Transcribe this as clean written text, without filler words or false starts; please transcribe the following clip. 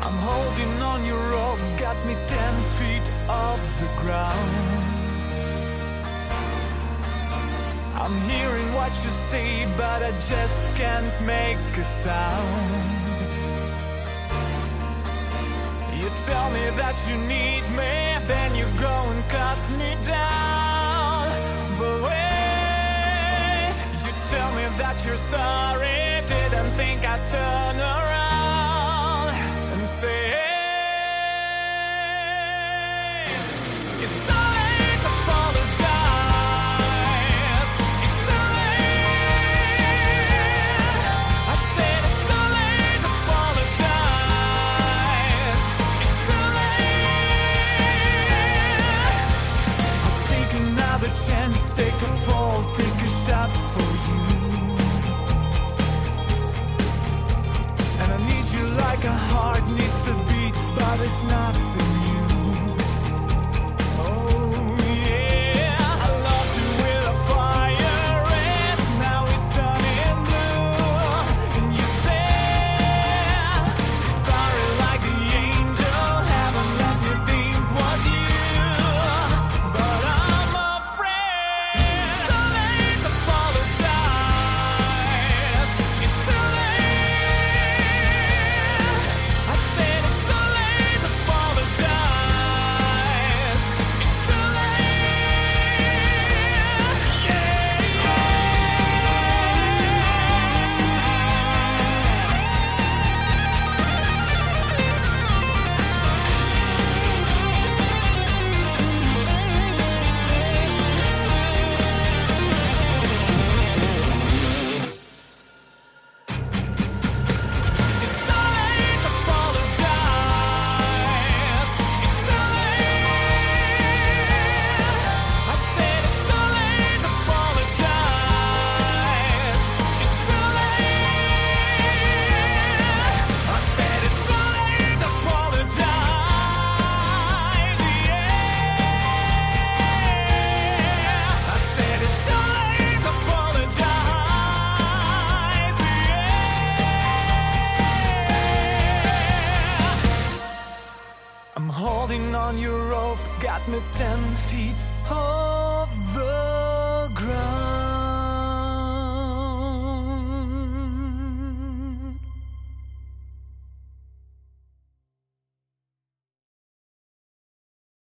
I'm holding on your rope, got me 10 feet off the ground. I'm hearing what you say, but I just can't make a sound. You tell me that you need me, then you go and cut me down. But wait, you tell me that you're sorry, didn't think I'd turn around and say, it's too late to apologize. It's too late. I said it's too late to apologize. It's too late. I'll take another chance, take a fall, take a shot for you. And I need you like a heart needs a beat, but it's not for you. I'm holding on your rope, got me 10 feet. Oh.